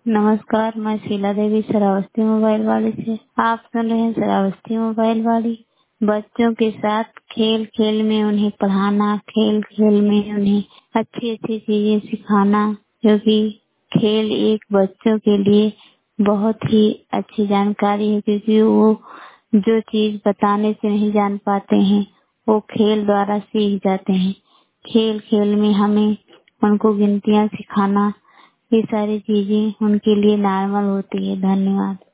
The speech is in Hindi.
नमस्कार, मैं शीला देवी श्रावस्ती मोबाइल वाली से। आप सुन रहे हैं श्रावस्ती मोबाइल वाली। बच्चों के साथ खेल खेल में उन्हें पढ़ाना, खेल खेल में उन्हें अच्छी अच्छी चीजें सिखाना, क्योंकि खेल एक बच्चों के लिए बहुत ही अच्छी जानकारी है। क्योंकि वो जो चीज बताने से नहीं जान पाते हैं वो खेल द्वारा सीख जाते हैं। खेल खेल में हमें उनको गिनतियाँ सिखाना, ये सारी चीजें उनके लिए नॉर्मल होती है। धन्यवाद।